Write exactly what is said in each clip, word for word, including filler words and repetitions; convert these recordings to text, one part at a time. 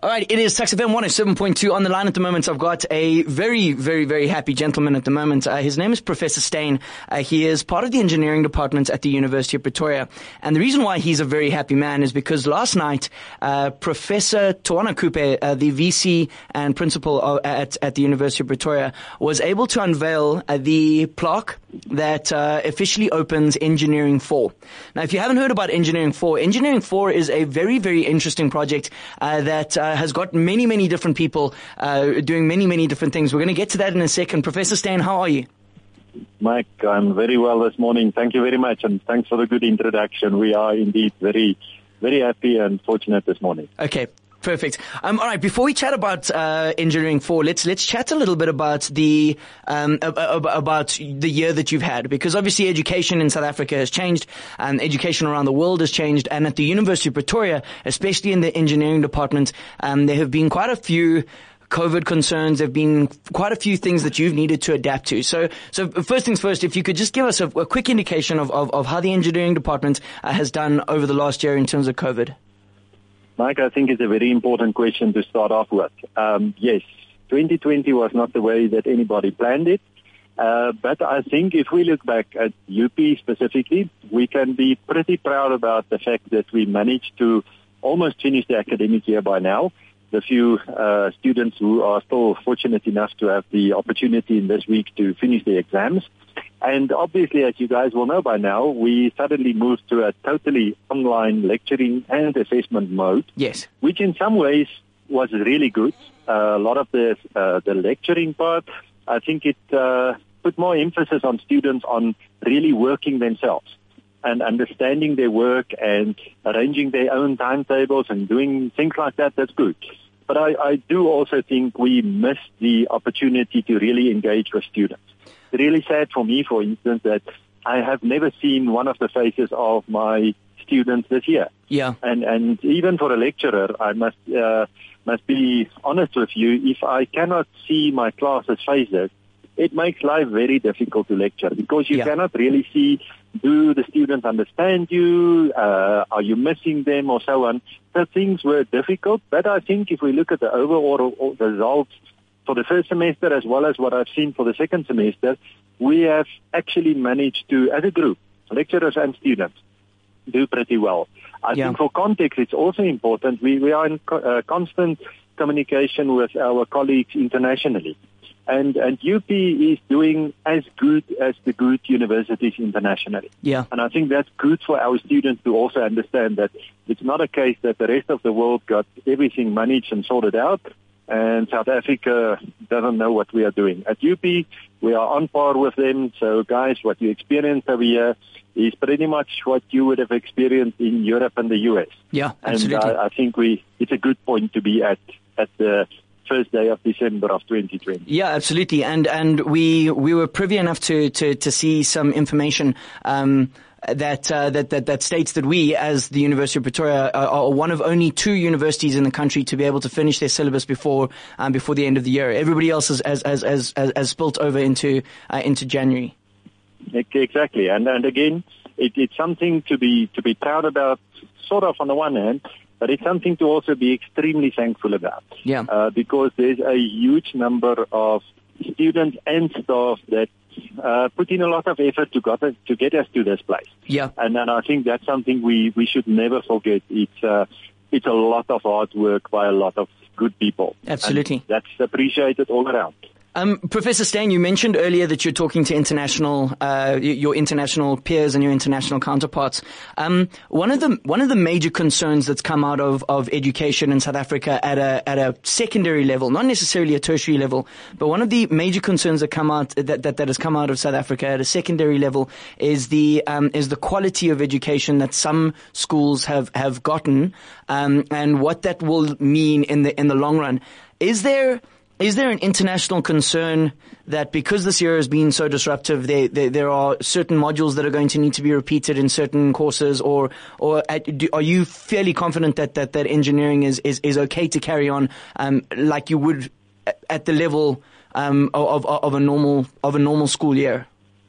All right, it is Tuks F M one oh seven point two on the line at the moment. I've got a very, very, very happy gentleman at the moment. Uh, his name is Professor Steyn. Uh, he is part of the engineering department at the University of Pretoria. And the reason why he's a very happy man is because last night, uh, Professor Tawana Kupe, uh, the V C and principal of, at, at the University of Pretoria, was able to unveil uh, the plaque that uh, officially opens Engineering four. Now, if you haven't heard about Engineering four, Engineering four is a very, very interesting project uh, that uh, has got many, many different people uh, doing many, many different things. We're going to get to that in a second. Professor Steyn, how are you? Mike, I'm very well this morning. Thank you very much, and thanks for the good introduction. We are indeed very, very happy and fortunate this morning. Okay. Perfect. Um, all right. Before we chat about uh, Engineering four, let's let's chat a little bit about the um, ab- about the year that you've had, because obviously education in South Africa has changed, and education around the world has changed, and at the University of Pretoria, especially in the engineering department, um, there have been quite a few COVID concerns. There have been quite a few things that you've needed to adapt to. So, so first things first, if you could just give us a, a quick indication of, of, of how the engineering department uh, has done over the last year in terms of COVID. Mike, I think it's a very important question to start off with. Um, yes, twenty twenty was not the way that anybody planned it. Uh, but I think if we look back at U P specifically, we can be pretty proud about the fact that we managed to almost finish the academic year by now. The few uh, students who are still fortunate enough to have the opportunity in this week to finish their exams. And obviously, as you guys will know by now, we suddenly moved to a totally online lecturing and assessment mode. Yes. Which in some ways was really good. Uh, a lot of the uh, the lecturing part, I think it uh, put more emphasis on students on really working themselves and understanding their work and arranging their own timetables and doing things like that. That's good. But I, I do also think we missed the opportunity to really engage with students. It's really sad for me, for instance, that I have never seen one of the faces of my students this year. Yeah. And and even for a lecturer, I must uh, must be honest with you. If I cannot see my class's faces, it makes life very difficult to lecture, because you yeah. cannot really see, do the students understand you? Uh, are you missing them, or so on? So things were difficult. But I think if we look at the overall results for the first semester, as well as what I've seen for the second semester, we have actually managed to, as a group, lecturers and students, do pretty well. I yeah. think for context, it's also important. We, we are in co- uh, constant communication with our colleagues internationally. And, and U P is doing as good as the good universities internationally. Yeah. And I think that's good for our students to also understand that it's not a case that the rest of the world got everything managed and sorted out, and South Africa doesn't know what we are doing. At U P, we are on par with them. So, guys, what you experience over here is pretty much what you would have experienced in Europe and the U S. Yeah, absolutely. And uh, I think we it's a good point to be at at the first day of December of twenty twenty. Yeah, absolutely. And and we we were privy enough to to to see some information um that, uh, that, that, that states that we, as the University of Pretoria, are, are one of only two universities in the country to be able to finish their syllabus before, um, before the end of the year. Everybody else has, has, has, has, has spilt over into, uh, into January. Exactly. And, and again, it, it's something to be, to be proud about, sort of on the one hand, but it's something to also be extremely thankful about. Yeah. Uh, because there's a huge number of students and staff that Uh, put in a lot of effort to get us, to get us to this place. Yeah. And then I think that's something we, we should never forget. It's, uh, it's a lot of hard work by a lot of good people. Absolutely. And that's appreciated all around. Um, Professor Steyn, you mentioned earlier that you're talking to international, uh, your international peers and your international counterparts. Um, one of the one of the major concerns that's come out of, of education in South Africa at a at a secondary level, not necessarily a tertiary level, but one of the major concerns that come out that that, that has come out of South Africa at a secondary level is the um, is the quality of education that some schools have have gotten, um, and what that will mean in the in the long run. Is there Is there an international concern that because this year has been so disruptive, there, there, there are certain modules that are going to need to be repeated in certain courses, or, or at, do, are you fairly confident that, that, that engineering is, is, is okay to carry on, um, like you would at the level, um, of, of, of a normal, of a normal school year?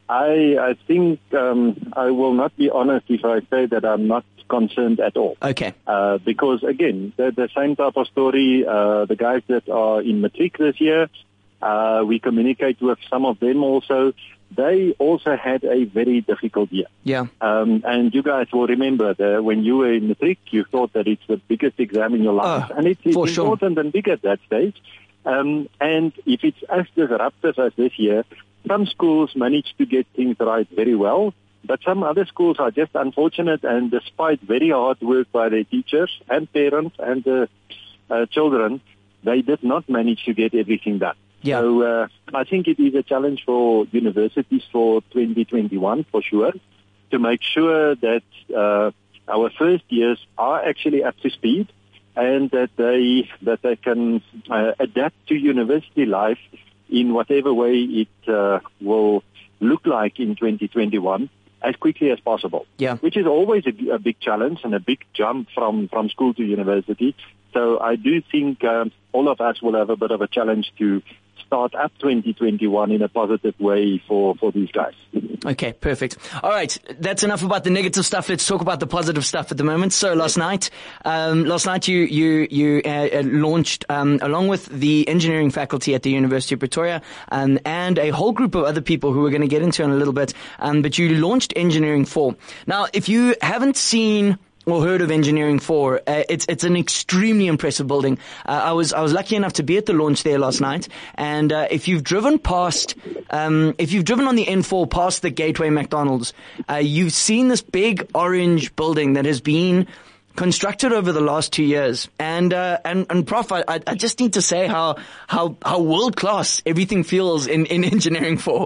I I think um, I will not be honest if I say that I'm not concerned at all. Okay. Uh, because again, the, the same type of story. Uh, the guys that are in matric this year, uh, we communicate with some of them also. They also had a very difficult year. Yeah. Um, and you guys will remember that when you were in matric, you thought that it's the biggest exam in your life, oh, and it's, it's important sure. and big at that stage. Um, and if it's as disruptive as this year, some schools manage to get things right very well, but some other schools are just unfortunate, and despite very hard work by their teachers and parents and the uh, children, they did not manage to get everything done. Yeah. So uh, I think it is a challenge for universities for twenty twenty-one for sure, to make sure that uh, our first years are actually up to speed, and that they that they can uh, adapt to university life in whatever way it uh, will look like in twenty twenty-one as quickly as possible. Yeah. Which is always a, a big challenge and a big jump from, from school to university. So I do think um, all of us will have a bit of a challenge to start up twenty twenty-one in a positive way for, for these guys. Okay, perfect. All right, that's enough about the negative stuff. Let's talk about the positive stuff at the moment. So last night, um, last night you you you uh, launched um, along with the engineering faculty at the University of Pretoria um, and a whole group of other people who we're going to get into in a little bit. Um, but you launched Engineering four. Now, if you haven't seen or heard of Engineering four, uh, it's it's an extremely impressive building. Uh, I was I was lucky enough to be at the launch there last night, and uh, if you've driven past, um, if you've driven on the N four past the Gateway McDonald's, uh, you've seen this big orange building that has been constructed over the last two years. And uh, and and Prof, I, I just need to say how how how world class everything feels in in Engineering four.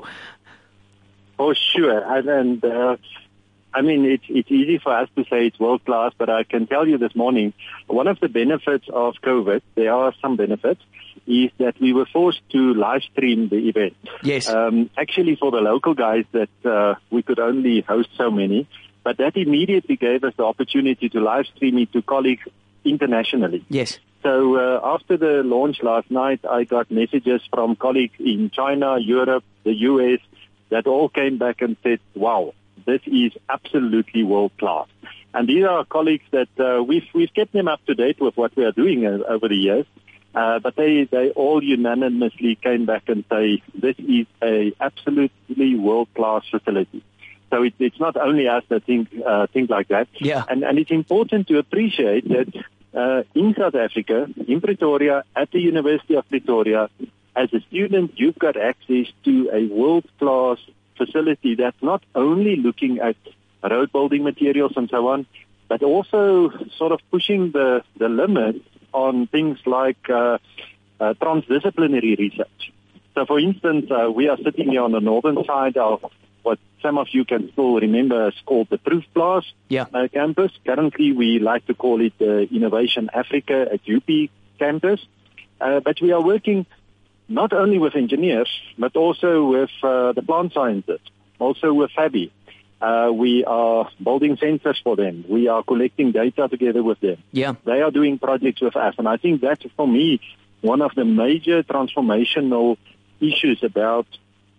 Oh, sure, and. and uh I mean, it's, it's easy for us to say it's world-class, but I can tell you this morning, one of the benefits of COVID, there are some benefits, is that we were forced to live stream the event. Yes. Um, actually, for the local guys, that uh, we could only host so many, but that immediately gave us the opportunity to live stream it to colleagues internationally. Yes. So uh, after the launch last night, I got messages from colleagues in China, Europe, the U S, that all came back and said, wow, this is absolutely world-class. And these are colleagues that uh, we've, we've kept them up to date with what we are doing uh, over the years. Uh, but they, they all unanimously came back and say, this is a absolutely world-class facility. So it, it's not only us that think, uh, think like that. Yeah. And, and it's important to appreciate that uh, in South Africa, in Pretoria, at the University of Pretoria, as a student, you've got access to a world-class facility that's not only looking at road building materials and so on, but also sort of pushing the, the limits on things like uh, uh, transdisciplinary research. So, for instance, uh, we are sitting here on the northern side of what some of you can still remember is called the Proefplaas yeah. uh, campus. Currently, we like to call it the Innovation Africa at U P campus. Uh, but we are working not only with engineers, but also with uh, the plant scientists, also with Fabi. Uh, we are building sensors for them. We are collecting data together with them. Yeah. They are doing projects with us. And I think that's, for me, one of the major transformational issues about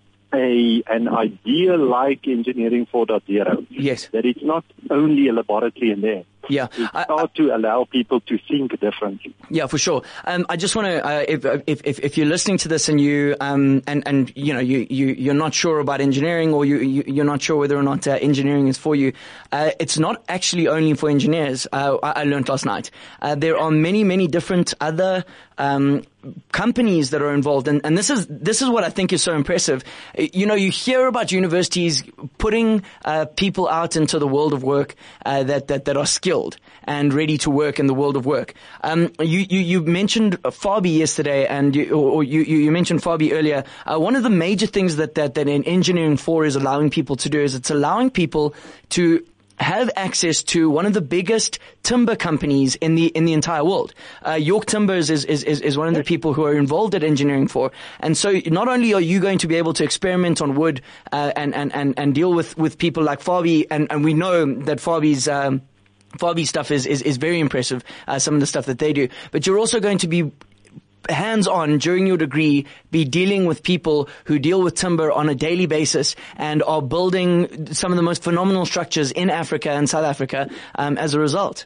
a an idea like Engineering four point oh. Yes. That it's not only a laboratory in there. Yeah. It I, starts to allow people to think differently. Yeah, for sure. Um, I just want to, uh, if, if, if, if you're listening to this and you, um, and, and, you know, you, you, you're not sure about engineering, or you, you you're not sure whether or not uh, engineering is for you, uh, it's not actually only for engineers. Uh, I, I learned last night. Uh, there are many, many different other, um, companies that are involved. And, and this is, this is what I think is so impressive. You know, you hear about universities putting, uh, people out into the world of work, uh, that, that, that are skilled and ready to work in the world of work. Um, you, you, you mentioned Fabi yesterday, and you, or you, you mentioned Fabi earlier. Uh, one of the major things that, that, that in Engineering four is allowing people to do is it's allowing people to have access to one of the biggest timber companies in the in the entire world. Uh, York Timbers is, is is is one of the people who are involved at Engineering four, and so not only are you going to be able to experiment on wood uh, and and and and deal with with people like Fabi, and and we know that Fabi's um, Fabi stuff is is is very impressive. Uh, some of the stuff that they do, but you're also going to be hands-on during your degree be dealing with people who deal with timber on a daily basis and are building some of the most phenomenal structures in Africa and South Africa um, as a result.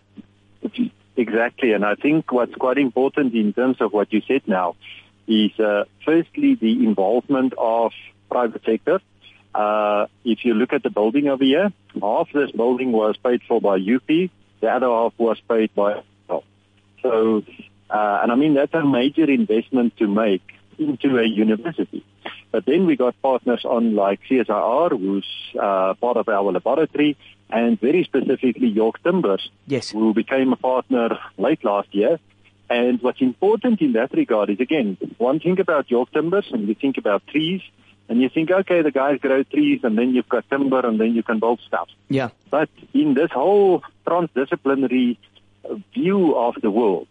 Exactly, and I think what's quite important in terms of what you said now is uh, firstly the involvement of private sector. Uh, if you look at the building over here, half this building was paid for by U P, the other half was paid by So, uh, and I mean, that's a major investment to make into a university. But then we got partners on like C S I R, who's uh, part of our laboratory, and very specifically York Timbers, yes, who became a partner late last year. And what's important in that regard is, again, one think about York Timbers and you think about trees, and you think, okay, the guys grow trees, and then you've got timber, and then you can build stuff. Yeah. But in this whole transdisciplinary view of the world,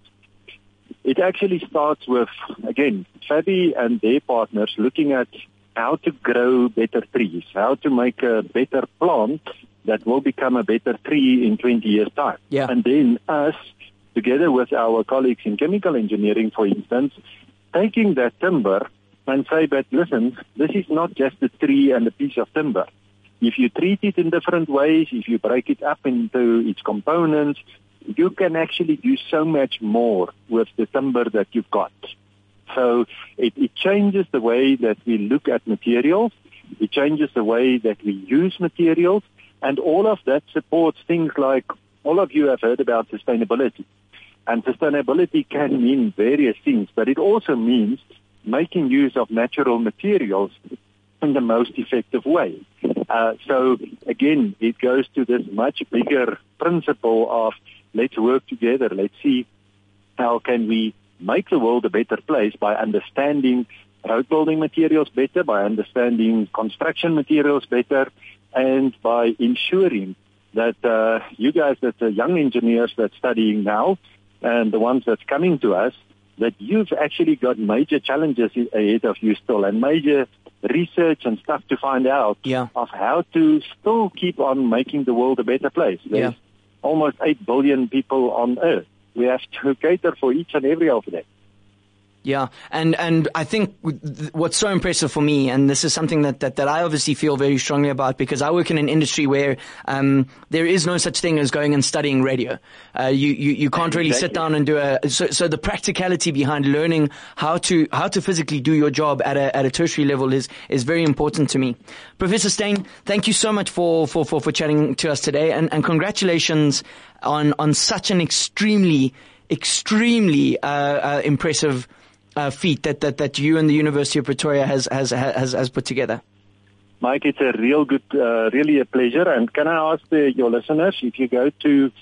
it actually starts with, again, Fabi and their partners looking at how to grow better trees, how to make a better plant that will become a better tree in twenty years' time. Yeah. And then us, together with our colleagues in chemical engineering, for instance, taking that timber and say, but listen, this is not just a tree and a piece of timber. If you treat it in different ways, if you break it up into its components, you can actually do so much more with the timber that you've got. So it, it changes the way that we look at materials. It changes the way that we use materials. And all of that supports things like, all of you have heard about sustainability. And sustainability can mean various things, but it also means making use of natural materials in the most effective way. Uh, so again, it goes to this much bigger principle of let's work together. Let's see how can we make the world a better place by understanding road building materials better, by understanding construction materials better, and by ensuring that uh, you guys, that the young engineers that's studying now, and the ones that's coming to us, that you've actually got major challenges ahead of you still, and major research and stuff to find out yeah. of how to still keep on making the world a better place. There's yeah. almost eight billion people on Earth. We have to cater for each and every of them. Yeah, and and I think what's so impressive for me, and this is something that, that, that I obviously feel very strongly about, because I work in an industry where um, there is no such thing as going and studying radio. Uh, you, you you can't really exactly. sit down and do a so so the practicality behind learning how to how to physically do your job at a at a tertiary level is is very important to me. Professor Steyn, thank you so much for for for, for chatting to us today, and, and congratulations on on such an extremely extremely uh, uh, impressive Uh, feat that, that, that you and the University of Pretoria has, has, has, has put together. Mike, it's a real good, uh, really a pleasure. And can I ask the, your listeners, if you go to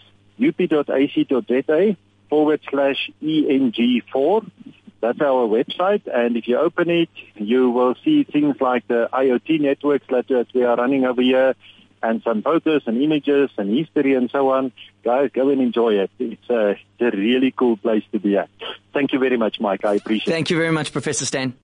up.ac.za forward slash ENG4, that's our website. And if you open it, you will see things like the I O T networks that, that we are running over here, and some photos and images and history and so on. Guys, go and enjoy it. It's a, it's a really cool place to be at. Thank you very much, Mike. I appreciate it. Thank you very much, Professor Steyn.